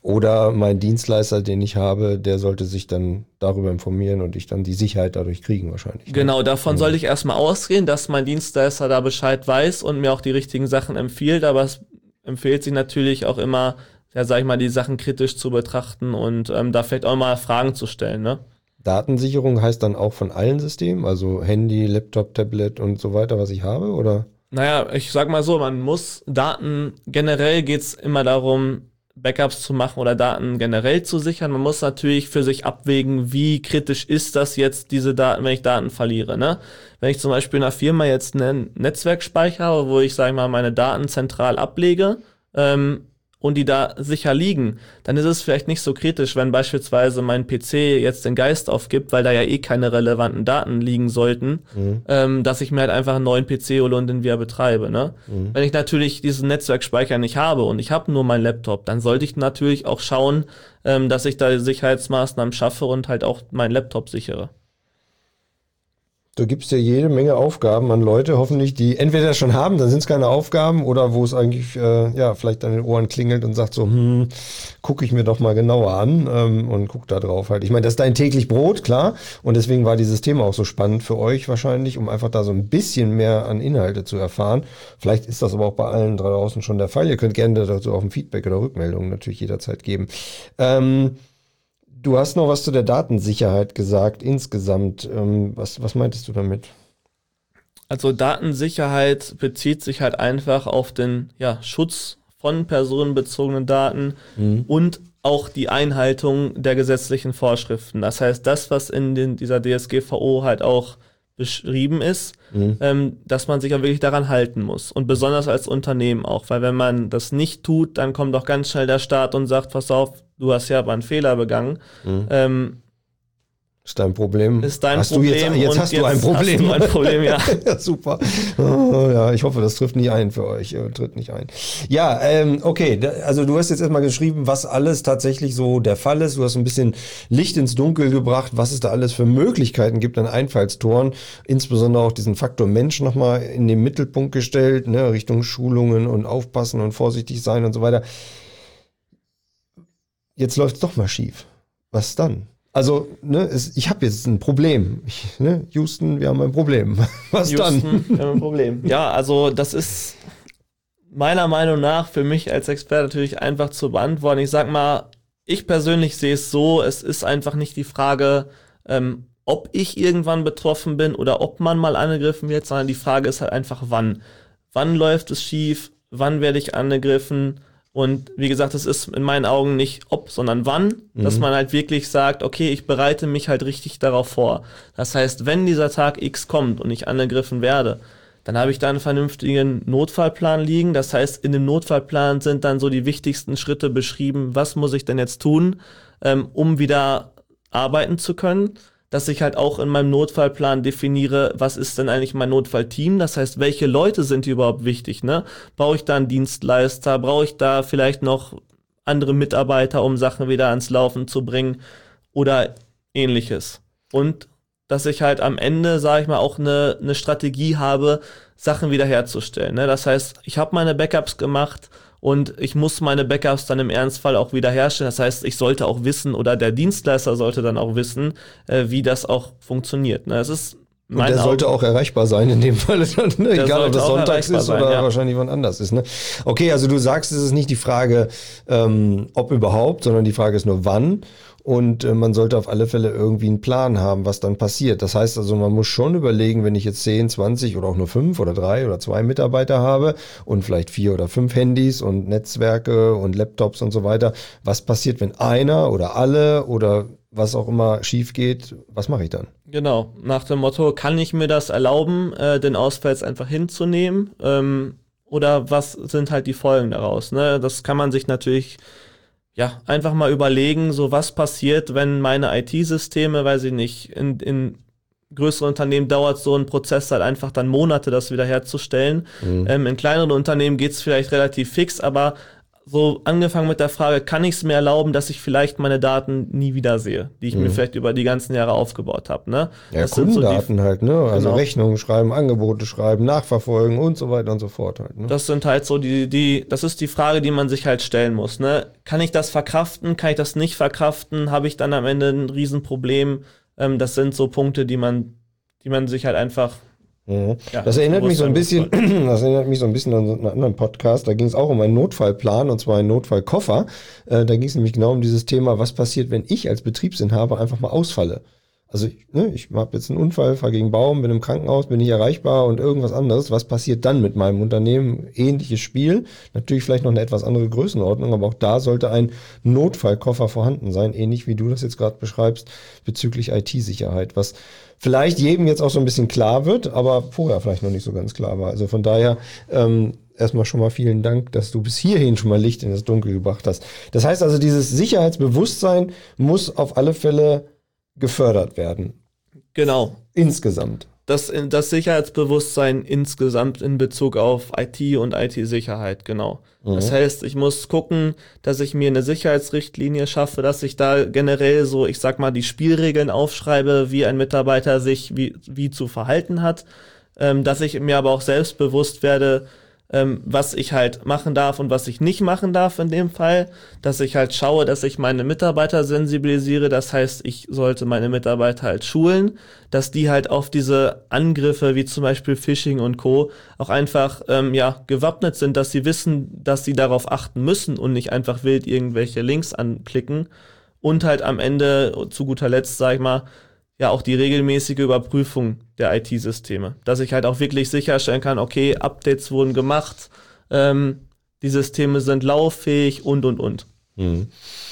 Oder mein Dienstleister, den ich habe, der sollte sich dann darüber informieren und ich dann die Sicherheit dadurch kriegen wahrscheinlich. Ne? Genau, davon mhm. sollte ich erstmal ausgehen, dass mein Dienstleister da Bescheid weiß und mir auch die richtigen Sachen empfiehlt, aber es empfiehlt sich natürlich auch immer, ja, sag ich mal, die Sachen kritisch zu betrachten und ähm, da vielleicht auch mal Fragen zu stellen, ne? Datensicherung heißt dann auch von allen Systemen, also Handy, Laptop, Tablet und so weiter, was ich habe, oder? Naja, ich sag mal so, man muss Daten, generell geht's immer darum, Backups zu machen oder Daten generell zu sichern. Man muss natürlich für sich abwägen, wie kritisch ist das jetzt, diese Daten, wenn ich Daten verliere, ne? Wenn ich zum Beispiel in einer Firma jetzt einen Netzwerkspeicher habe, wo ich, sag ich mal, meine Daten zentral ablege, ähm, und die da sicher liegen, dann ist es vielleicht nicht so kritisch, wenn beispielsweise mein P C jetzt den Geist aufgibt, weil da ja eh keine relevanten Daten liegen sollten, mhm. ähm, dass ich mir halt einfach einen neuen P C hole und den wieder betreibe. Ne? Mhm. Wenn ich natürlich diesen Netzwerkspeicher nicht habe und ich habe nur meinen Laptop, dann sollte ich natürlich auch schauen, ähm, dass ich da Sicherheitsmaßnahmen schaffe und halt auch meinen Laptop sichere. Du gibst ja jede Menge Aufgaben an Leute, hoffentlich, die entweder das schon haben, dann sind es keine Aufgaben, oder wo es eigentlich äh, ja vielleicht an den Ohren klingelt und sagt so, hm, gucke ich mir doch mal genauer an ähm, und guck da drauf halt. Ich meine, das ist dein täglich Brot, klar, und deswegen war dieses Thema auch so spannend für euch wahrscheinlich, um einfach da so ein bisschen mehr an Inhalte zu erfahren. Vielleicht ist das aber auch bei allen draußen schon der Fall. Ihr könnt gerne dazu auch ein Feedback oder Rückmeldungen natürlich jederzeit geben. Ähm, Du hast noch was zu der Datensicherheit gesagt, insgesamt. Ähm, was, was meintest du damit? Also Datensicherheit bezieht sich halt einfach auf den ja, Schutz von personenbezogenen Daten mhm. und auch die Einhaltung der gesetzlichen Vorschriften. Das heißt, das, was in den, dieser D S G V O halt auch beschrieben ist, mhm. ähm, dass man sich auch wirklich daran halten muss. Und besonders als Unternehmen auch, weil wenn man das nicht tut, dann kommt auch ganz schnell der Staat und sagt, pass auf, du hast ja aber einen Fehler begangen. Mhm. Ähm, ist dein Problem. Ist dein hast Problem. Du jetzt, jetzt hast du ein Problem. Hast du ein Problem, ja. Ja, super. Oh, ja, ich hoffe, das trifft nie ein für euch. Äh, tritt nicht ein. Ja, ähm, okay. Also du hast jetzt erstmal geschrieben, was alles tatsächlich so der Fall ist. Du hast ein bisschen Licht ins Dunkel gebracht, was es da alles für Möglichkeiten gibt an Einfallstoren. Insbesondere auch diesen Faktor Mensch nochmal in den Mittelpunkt gestellt, ne, Richtung Schulungen und aufpassen und vorsichtig sein und so weiter. Jetzt läuft es doch mal schief. Was dann? Also, ne, es, ich habe jetzt ein Problem. Ich, ne, Houston, wir haben ein Problem. Was Houston, dann? Wir haben ein Problem. Ja, also das ist meiner Meinung nach für mich als Experte natürlich einfach zu beantworten. Ich sag mal, ich persönlich sehe es so, es ist einfach nicht die Frage, ähm, ob ich irgendwann betroffen bin oder ob man mal angegriffen wird, sondern die Frage ist halt einfach, wann. Wann läuft es schief? Wann werde ich angegriffen? Und wie gesagt, es ist in meinen Augen nicht ob, sondern wann, mhm. dass man halt wirklich sagt, okay, ich bereite mich halt richtig darauf vor. Das heißt, wenn dieser Tag X kommt und ich angegriffen werde, dann habe ich da einen vernünftigen Notfallplan liegen. Das heißt, in dem Notfallplan sind dann so die wichtigsten Schritte beschrieben, was muss ich denn jetzt tun, ähm, um wieder arbeiten zu können. Dass ich halt auch in meinem Notfallplan definiere, was ist denn eigentlich mein Notfallteam? Das heißt, welche Leute sind hier überhaupt wichtig? Ne? Brauche ich da einen Dienstleister? Brauche ich da vielleicht noch andere Mitarbeiter, um Sachen wieder ans Laufen zu bringen oder ähnliches? Und dass ich halt am Ende, sage ich mal, auch eine, eine Strategie habe, Sachen wiederherzustellen. Ne? Das heißt, ich habe meine Backups gemacht und ich muss meine Backups dann im Ernstfall auch wiederherstellen. Das heißt, ich sollte auch wissen oder der Dienstleister sollte dann auch wissen, äh, wie das auch funktioniert. Ne? Das ist Und der Augen, sollte auch erreichbar sein in dem Fall, ne? Egal ob es sonntags ist sein, oder ja. wahrscheinlich wann anders ist. Ne? Okay, also du sagst, es ist nicht die Frage, ähm, ob überhaupt, sondern die Frage ist nur wann. Und äh, man sollte auf alle Fälle irgendwie einen Plan haben, was dann passiert. Das heißt also, man muss schon überlegen, wenn ich jetzt zehn, zwanzig oder auch nur fünf oder drei oder zwei Mitarbeiter habe und vielleicht vier oder fünf Handys und Netzwerke und Laptops und so weiter, was passiert, wenn einer oder alle oder was auch immer schief geht, was mache ich dann? Genau, nach dem Motto, kann ich mir das erlauben, äh, den Ausfall jetzt einfach hinzunehmen? Ähm, oder was sind halt die Folgen daraus? Ne? Das kann man sich natürlich ja einfach mal überlegen, so was passiert, wenn meine I T-Systeme, weiß ich nicht, in, in größeren Unternehmen dauert so ein Prozess halt einfach dann Monate, das wieder herzustellen. Mhm. Ähm, in kleineren Unternehmen geht's vielleicht relativ fix, aber so angefangen mit der Frage, kann ich es mir erlauben, dass ich vielleicht meine Daten nie wieder sehe, die ich mhm. mir vielleicht über die ganzen Jahre aufgebaut habe. Ne? Ja, das Kundendaten sind so die, halt, ne? Also genau. Rechnungen schreiben, Angebote schreiben, nachverfolgen und so weiter und so fort halt. Ne? Das sind halt so die, die, das ist die Frage, die man sich halt stellen muss. Ne? Kann ich das verkraften? Kann ich das nicht verkraften? Habe ich dann am Ende ein Riesenproblem? Ähm, das sind so Punkte, die man, die man sich halt einfach Mhm. Ja, das erinnert mich so ein bisschen, das erinnert mich so ein bisschen an einen anderen Podcast. Da ging es auch um einen Notfallplan, und zwar einen Notfallkoffer. Äh, da ging es nämlich genau um dieses Thema, was passiert, wenn ich als Betriebsinhaber einfach mal ausfalle. Also ich, ne, ich habe jetzt einen Unfall, fahre gegen einen Baum, bin im Krankenhaus, bin nicht erreichbar und irgendwas anderes. Was passiert dann mit meinem Unternehmen? Ähnliches Spiel. Natürlich vielleicht noch eine etwas andere Größenordnung, aber auch da sollte ein Notfallkoffer vorhanden sein, ähnlich wie du das jetzt gerade beschreibst, bezüglich I T-Sicherheit, was vielleicht jedem jetzt auch so ein bisschen klar wird, aber vorher vielleicht noch nicht so ganz klar war. Also von daher ähm, erstmal schon mal vielen Dank, dass du bis hierhin schon mal Licht in das Dunkel gebracht hast. Das heißt also, dieses Sicherheitsbewusstsein muss auf alle Fälle gefördert werden. Genau. Insgesamt. Das, das Sicherheitsbewusstsein insgesamt in Bezug auf I T und I T-Sicherheit, genau. Mhm. Das heißt, ich muss gucken, dass ich mir eine Sicherheitsrichtlinie schaffe, dass ich da generell so, ich sag mal, die Spielregeln aufschreibe, wie ein Mitarbeiter sich wie, wie zu verhalten hat, ähm, dass ich mir aber auch selbst bewusst werde, ähm, was ich halt machen darf und was ich nicht machen darf in dem Fall, dass ich halt schaue, dass ich meine Mitarbeiter sensibilisiere, das heißt, ich sollte meine Mitarbeiter halt schulen, dass die halt auf diese Angriffe wie zum Beispiel Phishing und Co. auch einfach ähm, ja gewappnet sind, dass sie wissen, dass sie darauf achten müssen und nicht einfach wild irgendwelche Links anklicken und halt am Ende, zu guter Letzt, sag ich mal, ja auch die regelmäßige Überprüfung der I T-Systeme, dass ich halt auch wirklich sicherstellen kann, okay, Updates wurden gemacht, ähm, die Systeme sind lauffähig und, und, und. Mhm.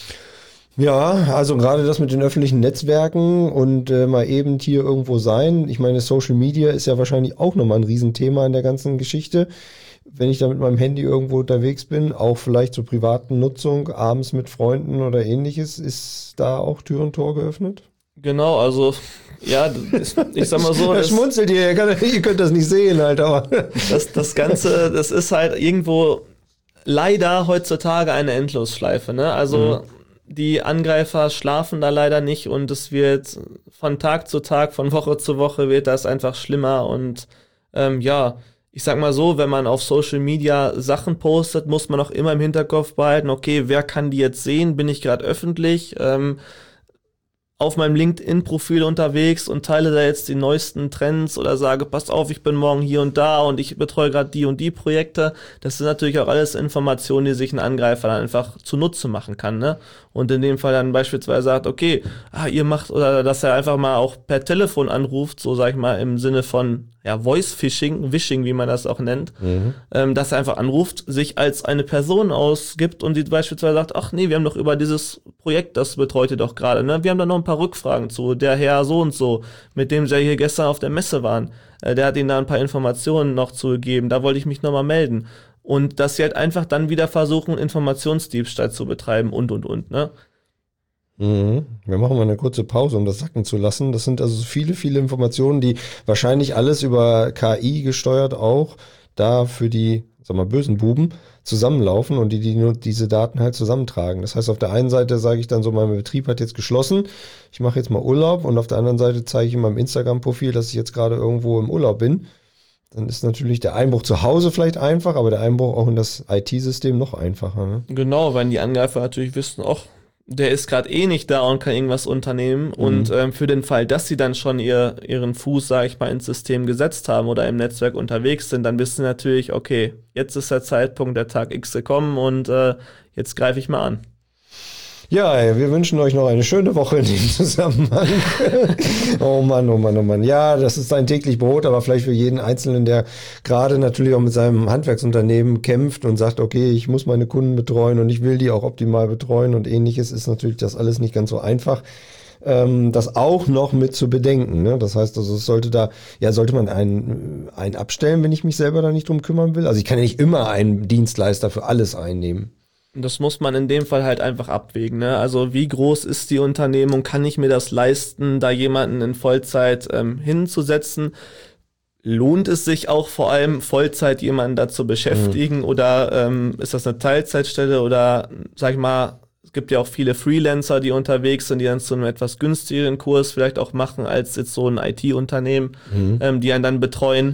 Ja, also gerade das mit den öffentlichen Netzwerken und äh, mal eben hier irgendwo sein. Ich meine, Social Media ist ja wahrscheinlich auch nochmal ein Riesenthema in der ganzen Geschichte. Wenn ich da mit meinem Handy irgendwo unterwegs bin, auch vielleicht zur privaten Nutzung, abends mit Freunden oder ähnliches, ist da auch Tür und Tor geöffnet? Genau, also, ja, ich sag mal so. Er schmunzelt hier, ihr könnt das nicht sehen halt, aber. Das, das Ganze, das ist halt irgendwo leider heutzutage eine Endlosschleife, ne? Also, mhm. die Angreifer schlafen da leider nicht und es wird von Tag zu Tag, von Woche zu Woche wird das einfach schlimmer und, ähm, ja, ich sag mal so, wenn man auf Social Media Sachen postet, muss man auch immer im Hinterkopf behalten, okay, wer kann die jetzt sehen? Bin ich gerade öffentlich? Ähm, auf meinem LinkedIn-Profil unterwegs und teile da jetzt die neuesten Trends oder sage, passt auf, ich bin morgen hier und da und ich betreue gerade die und die Projekte. Das sind natürlich auch alles Informationen, die sich ein Angreifer dann einfach zunutze machen kann, ne? Und in dem Fall dann beispielsweise sagt, okay, ah, ihr macht, oder dass er einfach mal auch per Telefon anruft, so sag ich mal im Sinne von ja, Voice-Phishing, Wishing, wie man das auch nennt, mhm. ähm, dass er einfach anruft, sich als eine Person ausgibt und die beispielsweise sagt, ach nee, wir haben doch über dieses Projekt, das betreut ihr doch gerade, ne? Wir haben da noch ein paar Rückfragen zu, der Herr so und so, mit dem sie hier gestern auf der Messe waren, äh, der hat ihnen da ein paar Informationen noch zugegeben, da wollte ich mich nochmal melden. Und dass sie halt einfach dann wieder versuchen, Informationsdiebstahl zu betreiben und, und, und, ne? Mhm. Wir machen mal eine kurze Pause, um das sacken zu lassen. Das sind also viele, viele Informationen, die wahrscheinlich alles über K I gesteuert auch da für die, sag mal, bösen Buben zusammenlaufen und die, die nur diese Daten halt zusammentragen. Das heißt, auf der einen Seite sage ich dann so, mein Betrieb hat jetzt geschlossen, ich mache jetzt mal Urlaub und auf der anderen Seite zeige ich in meinem Instagram-Profil, dass ich jetzt gerade irgendwo im Urlaub bin. Dann ist natürlich der Einbruch zu Hause vielleicht einfach, aber der Einbruch auch in das I T-System noch einfacher. Ne? Genau, weil die Angreifer natürlich wissen, ach, der ist gerade eh nicht da und kann irgendwas unternehmen. Mhm. Und ähm, für den Fall, dass sie dann schon ihr, ihren Fuß, sage ich mal, ins System gesetzt haben oder im Netzwerk unterwegs sind, dann wissen sie natürlich, okay, jetzt ist der Zeitpunkt, der Tag X gekommen und äh, jetzt greife ich mal an. Ja, wir wünschen euch noch eine schöne Woche in dem Zusammenhang. Oh Mann, oh Mann, oh Mann. Ja, das ist ein täglich Brot, aber vielleicht für jeden Einzelnen, der gerade natürlich auch mit seinem Handwerksunternehmen kämpft und sagt, okay, ich muss meine Kunden betreuen und ich will die auch optimal betreuen und ähnliches, ist natürlich das alles nicht ganz so einfach. Ähm, das auch noch mit zu bedenken. Ne? Das heißt, also es sollte da, ja, sollte man einen, einen abstellen, wenn ich mich selber da nicht drum kümmern will. Also ich kann ja nicht immer einen Dienstleister für alles einnehmen. Das muss man in dem Fall halt einfach abwägen, ne? Also wie groß ist die Unternehmung? Kann ich mir das leisten, da jemanden in Vollzeit ähm, hinzusetzen? lohnt es sich auch vor allem Vollzeit jemanden da zu beschäftigen mhm. oder ähm, ist das eine Teilzeitstelle oder sag ich mal, es gibt ja auch viele Freelancer, die unterwegs sind, die dann zu einem etwas günstigeren Kurs vielleicht auch machen als jetzt so ein I T-Unternehmen, mhm. ähm, die einen dann betreuen.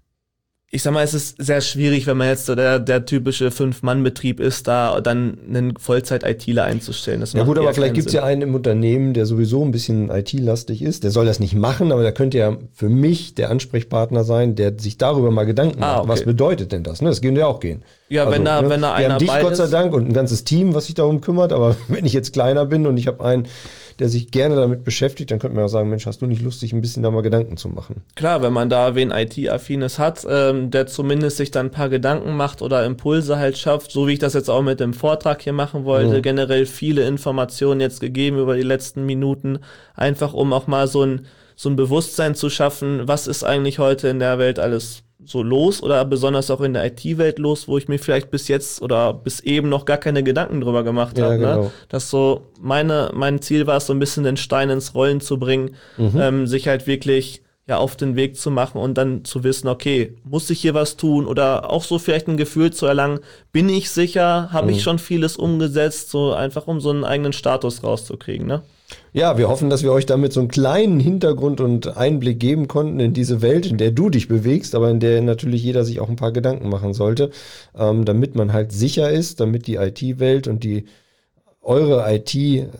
Ich sag mal, es ist sehr schwierig, wenn man jetzt so der, der typische Fünf-Mann-Betrieb ist, da dann einen Vollzeit-I T ler einzustellen. Das ja gut, aber vielleicht gibt es ja einen im Unternehmen, der sowieso ein bisschen I T-lastig ist. Der soll das nicht machen, aber der könnte ja für mich der Ansprechpartner sein, der sich darüber mal Gedanken macht. Ah, okay. Was bedeutet denn das? Ne, das könnte ja auch gehen. Ja, also, wenn da, ne, wenn da einer wir haben dich, beides, Gott sei Dank, und ein ganzes Team, was sich darum kümmert. Aber wenn ich jetzt kleiner bin und ich habe einen, der sich gerne damit beschäftigt, dann könnte man ja sagen, Mensch, hast du nicht Lust, sich ein bisschen da mal Gedanken zu machen? Klar, wenn man da wen I T-Affines hat, ähm, der zumindest sich dann ein paar Gedanken macht oder Impulse halt schafft, so wie ich das jetzt auch mit dem Vortrag hier machen wollte, mhm. generell viele Informationen jetzt gegeben über die letzten Minuten, einfach um auch mal so ein, so ein Bewusstsein zu schaffen, was ist eigentlich heute in der Welt alles so los oder besonders auch in der I T-Welt los, wo ich mir vielleicht bis jetzt oder bis eben noch gar keine Gedanken drüber gemacht habe. Ja, genau. Ne? Dass so meine, mein Ziel war es, so ein bisschen den Stein ins Rollen zu bringen, mhm. ähm, sich halt wirklich ja auf den Weg zu machen und dann zu wissen, okay, muss ich hier was tun oder auch so vielleicht ein Gefühl zu erlangen, bin ich sicher, habe mhm. ich schon vieles umgesetzt, so einfach um so einen eigenen Status rauszukriegen, ne? Ja, wir hoffen, dass wir euch damit so einen kleinen Hintergrund und Einblick geben konnten in diese Welt, in der du dich bewegst, aber in der natürlich jeder sich auch ein paar Gedanken machen sollte, ähm, damit man halt sicher ist, damit die I T-Welt und die eure I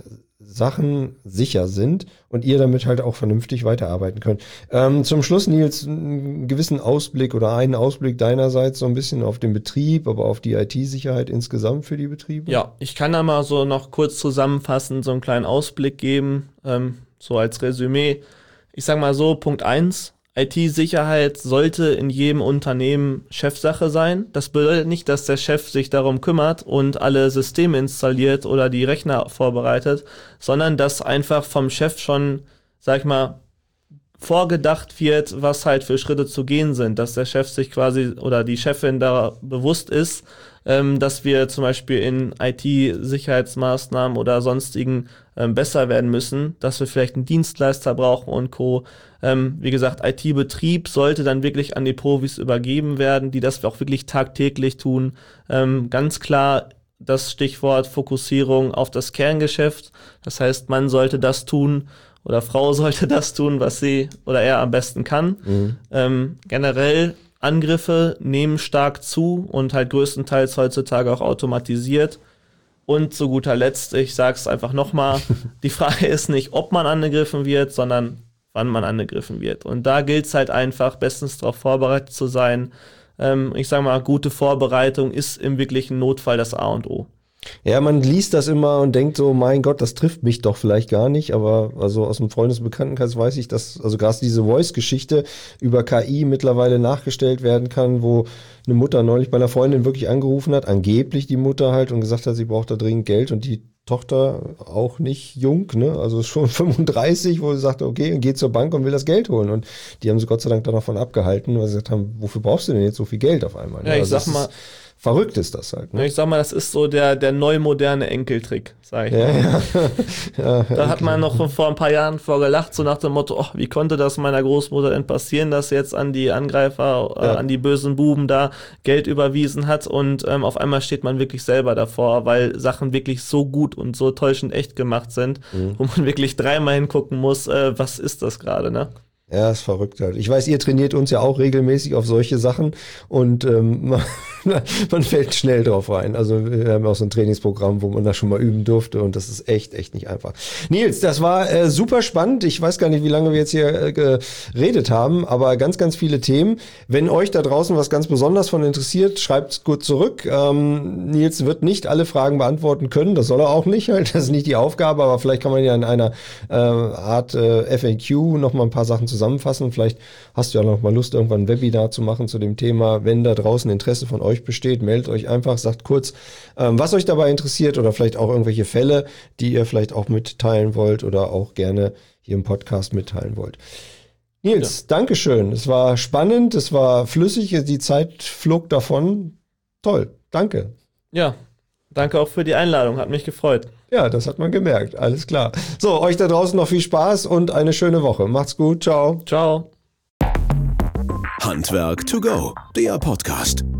T-Sachen sicher sind und ihr damit halt auch vernünftig weiterarbeiten könnt. Ähm, zum Schluss, Nils, einen gewissen Ausblick oder einen Ausblick deinerseits so ein bisschen auf den Betrieb, aber auf die I T-Sicherheit insgesamt für die Betriebe? Ja, ich kann da mal so noch kurz zusammenfassend so einen kleinen Ausblick geben, ähm, so als Resümee. Ich sag mal so, Punkt eins, I T-Sicherheit sollte in jedem Unternehmen Chefsache sein. Das bedeutet nicht, dass der Chef sich darum kümmert und alle Systeme installiert oder die Rechner vorbereitet, sondern dass einfach vom Chef schon, sag ich mal, vorgedacht wird, was halt für Schritte zu gehen sind, dass der Chef sich quasi oder die Chefin da bewusst ist, ähm, dass wir zum Beispiel in I T-Sicherheitsmaßnahmen oder sonstigen ähm, besser werden müssen, dass wir vielleicht einen Dienstleister brauchen und Co. Ähm, wie gesagt, I T-Betrieb sollte dann wirklich an die Profis übergeben werden, die das auch wirklich tagtäglich tun. Ähm, ganz klar das Stichwort Fokussierung auf das Kerngeschäft. Das heißt, man sollte das tun, oder Frau sollte das tun, was sie oder er am besten kann. Mhm. Ähm, generell Angriffe nehmen stark zu und halt größtenteils heutzutage auch automatisiert. Und zu guter Letzt, ich sag's einfach nochmal, die Frage ist nicht, ob man angegriffen wird, sondern wann man angegriffen wird. Und da gilt's halt einfach, bestens darauf vorbereitet zu sein. Ähm, ich sag mal, gute Vorbereitung ist im wirklichen Notfall das A und O. Ja, man liest das immer und denkt so, mein Gott, das trifft mich doch vielleicht gar nicht, aber also aus dem Freundes- und Bekanntenkreis weiß ich, dass also gerade diese Voice-Geschichte über K I mittlerweile nachgestellt werden kann, wo eine Mutter neulich bei einer Freundin wirklich angerufen hat, angeblich die Mutter halt, und gesagt hat, sie braucht da dringend Geld, und die Tochter auch nicht jung, ne, also schon fünfunddreißig, wo sie sagte, okay, geht zur Bank und will das Geld holen, und die haben sie Gott sei Dank dann davon abgehalten, weil sie gesagt haben, wofür brauchst du denn jetzt so viel Geld auf einmal? Ja, ich also sag mal, verrückt ist das halt. Ne? Ich sag mal, das ist so der, der neumoderne Enkeltrick, sag ich ja, mal. Ja. Ja, da okay. hat man noch vor ein paar Jahren vorgelacht, so nach dem Motto, oh, wie konnte das meiner Großmutter denn passieren, dass sie jetzt an die Angreifer, ja. äh, an die bösen Buben da Geld überwiesen hat, und ähm, auf einmal steht man wirklich selber davor, weil Sachen wirklich so gut und so täuschend echt gemacht sind, mhm. wo man wirklich dreimal hingucken muss, äh, was ist das gerade, ne? Ja, ist verrückt halt. Ich weiß, ihr trainiert uns ja auch regelmäßig auf solche Sachen, und ähm, man, man fällt schnell drauf rein. Also wir haben auch so ein Trainingsprogramm, wo man das schon mal üben durfte, und das ist echt, echt nicht einfach. Nils, das war äh, super spannend. Ich weiß gar nicht, wie lange wir jetzt hier äh, geredet haben, aber ganz, ganz viele Themen. Wenn euch da draußen was ganz besonders von interessiert, schreibt's gut zurück. Ähm, Nils wird nicht alle Fragen beantworten können, das soll er auch nicht halt, das ist nicht die Aufgabe, aber vielleicht kann man ja in einer äh, Art äh, F A Q noch mal ein paar Sachen zusammenfassen. Vielleicht hast du ja noch mal Lust, irgendwann ein Webinar zu machen zu dem Thema. Wenn da draußen Interesse von euch besteht, meldet euch einfach, sagt kurz, ähm, was euch dabei interessiert, oder vielleicht auch irgendwelche Fälle, die ihr vielleicht auch mitteilen wollt oder auch gerne hier im Podcast mitteilen wollt. Nils, ja. Dankeschön. Es war spannend, es war flüssig, die Zeit flog davon. Toll, danke. Ja, danke auch für die Einladung, hat mich gefreut. Ja, das hat man gemerkt, alles klar. So, euch da draußen noch viel Spaß und eine schöne Woche. Macht's gut, ciao. Ciao. Handwerk to go, der Podcast.